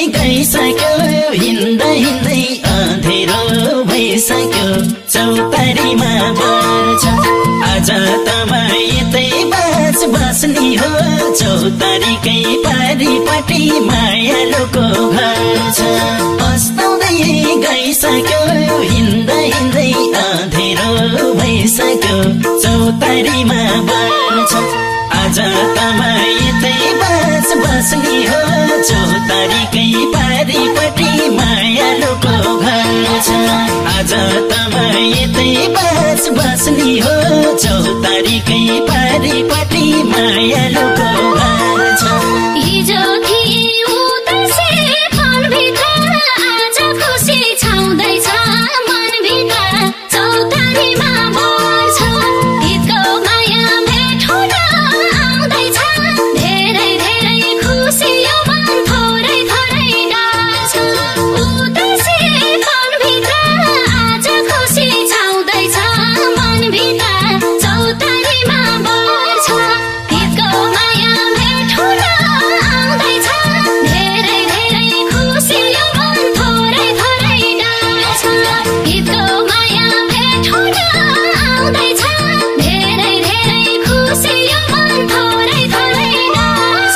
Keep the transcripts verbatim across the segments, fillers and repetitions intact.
गइसक्यो हिँड्दै हिँड्दै अँधेरो भइसक्यो चौतारीमा पर्छ आज तपाईँ यतै बास बस्ने हो चौतारीकै पारिपट्टि मायालुको घर छ पस्ताउँदै गइसक्यो हिँड्दै हिँड्दै अँधेरो भइसक्यो चौतारीमा पर्छ आज तपाईँ यतै बास बस्ने हो चौतारीकै पारिपट्टि मायालुको घर छ आज तपाईँ यतै बास बस्ने हो चौतारीकै पारिपट्टि मायालुको घर छ हिजो थिए उदासी मनभित्र आज खुसी छाउँदैछ मनभित्र चौतारीमा बल्छ हितको माया भेट हुन आउँदैछ धेरै धेरै खुसी यो मन थोरै थोरै डाल्छ उदासी मनभित्र आज खुसी छाउँदैछ मनभित्र चौतारीमा बल्छ हितको माया भेट हुन आउँदैछ धेरै धेरै खुसी यो मन थोरै थोरै डाल्छ हितको माया भेट हुन आउँदैछ धेरै धेरै खुसी यो मन थोरै थोरै डाल्छ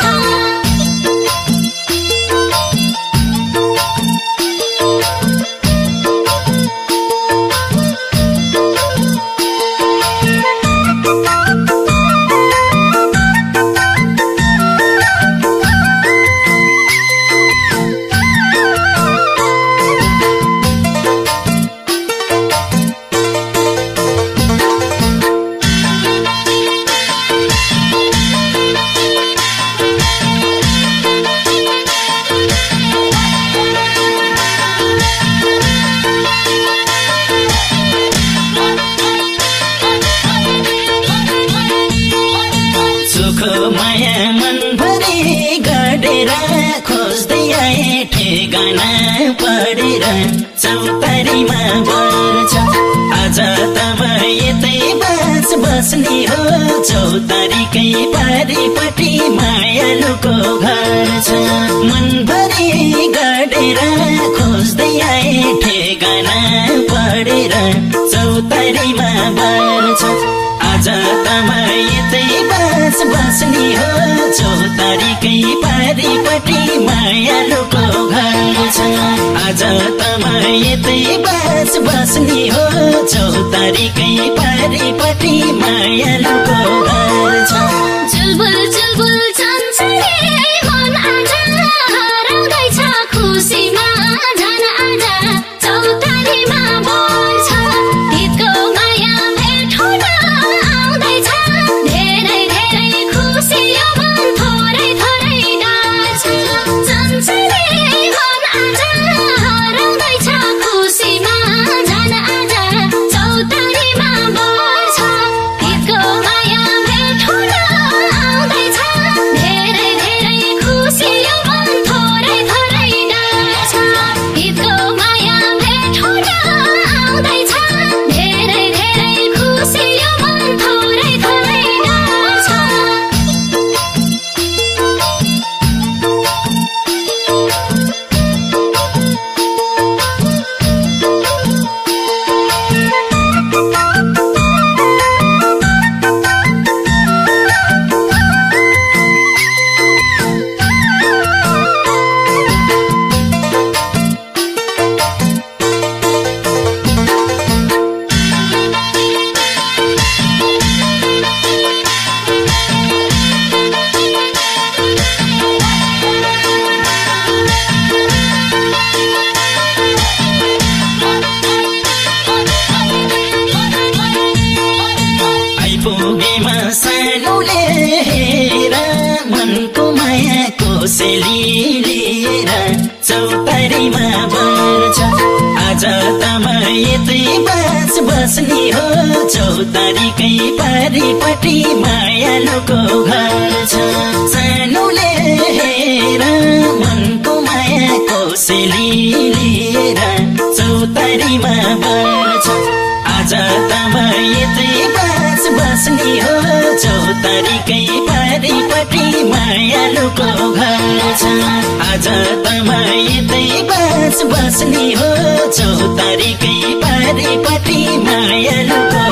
माया मनभरि गरेर खोज्दै आए ठेगाना पढेर चौतारीमा पर्छ आज तपाईँ यतै बास बस्ने हो चौतारीकै पारिपट्टि मायालुको घर छ मनभरि गरेर खोज्दै आए ठेगाना पढेर चौतारीमा पर्छ आज तपाईँ यतै बास बस्ने हो चौतारीकै पारिपट्टि मायालुको घर छ आज तपाईँ यतै बास बस्ने हो चौतारीकै पारिपट्टि मायालुको घर छ चुलबुल चुलबुल चञ्चले मन आज हराउँदैछ खुसीमा झन् आज चौतारीमा बल्छ हितको माया भेट हुन आउँदैछ धेरै धेरै खुसी यो मन थोरै थोरै डाल्छ चञ्चले मन आज हराउँदैछ खुसीमा झन् आज चौतारीमा बल्छ हितको माया भेट हुन आउँदैछ धेरै धेरै खुसी यो मन थोरै थोरै डाल्छ हितको माया भेट हुन आउँदैछ धेरै धेरै खुसी यो मन थोरै थोरै डाल्छ आइपुगेमा सानोले हेर मनको माया कोसेली लिएर चौतारीमा पर्छ आज तपाईँ यतै बास बस्ने हो चौतारीकै पारिपट्टि मायालुको घर छ सानोले हेर मनको माया कोसेली लिएर चौतारीमा पर्छ आज तपाईँ यतै बास बस्ने हो चौतारीकै पारिपट्टि मायालुको घर बल्छ आज तपाईँ बस बस्ने हो चौतारीकै पारिपट्टि मायालुको